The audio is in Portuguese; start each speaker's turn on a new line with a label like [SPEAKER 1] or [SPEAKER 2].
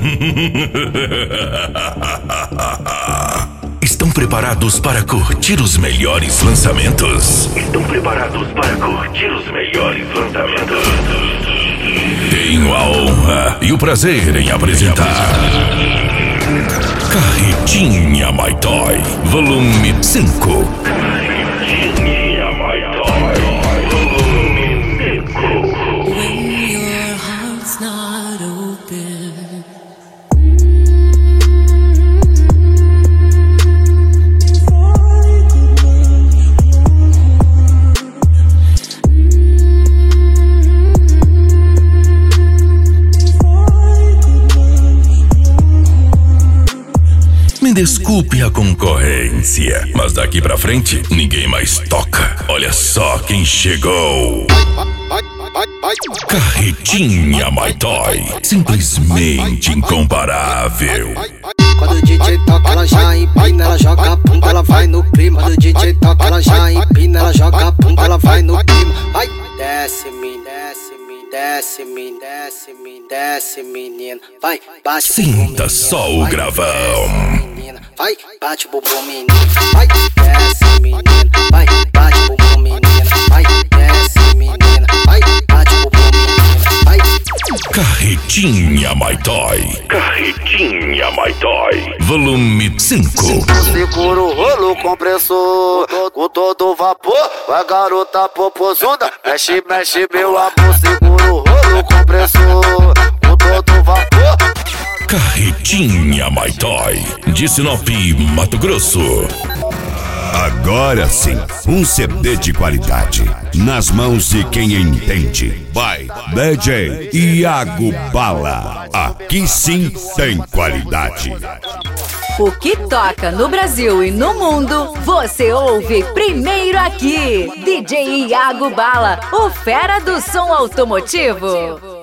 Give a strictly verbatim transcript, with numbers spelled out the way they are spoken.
[SPEAKER 1] Estão preparados para curtir os melhores lançamentos? Estão preparados para curtir os melhores lançamentos? Tenho a honra e o prazer em apresentar Carretinha My Toy, volume cinco. Carretinha My Toy, volume cinco.
[SPEAKER 2] When your heart's not open,
[SPEAKER 1] me desculpe a concorrência, mas daqui pra frente ninguém mais toca. Olha só quem chegou. Carretinha My Toy, simplesmente incomparável.
[SPEAKER 3] Quando o D J toca, ela já empina, ela joga a bunda, ela vai no clima. Quando o D J toca, ela já empina, ela joga a bunda, ela vai no clima. Vai, desce, me desce, me desce, me desce, me desce, menina. Vai, bate,
[SPEAKER 1] sinta só o gravão.
[SPEAKER 3] Vai, bate o bumbum, menina. Vai, desce, menina. Vai, bate o bumbum, menina. Vai, desce, menina. Vai, bate o bumbum, menina. Vai.
[SPEAKER 1] Carretinha My Toy, Carretinha My Toy, volume cinco.
[SPEAKER 3] Segura o rolo compressor com todo vapor. Vai, garota popozuda, mexe, mexe, meu amor. Segura o rolo compressor com todo vapor.
[SPEAKER 1] Carretinha My Toy, de Sinop, Mato Grosso.
[SPEAKER 4] Agora sim, um C D de qualidade, nas mãos de quem entende. Vai, D J Iago Bala. Aqui sim tem qualidade.
[SPEAKER 5] O que toca no Brasil e no mundo, você ouve primeiro aqui. D J Iago Bala, o fera do som automotivo.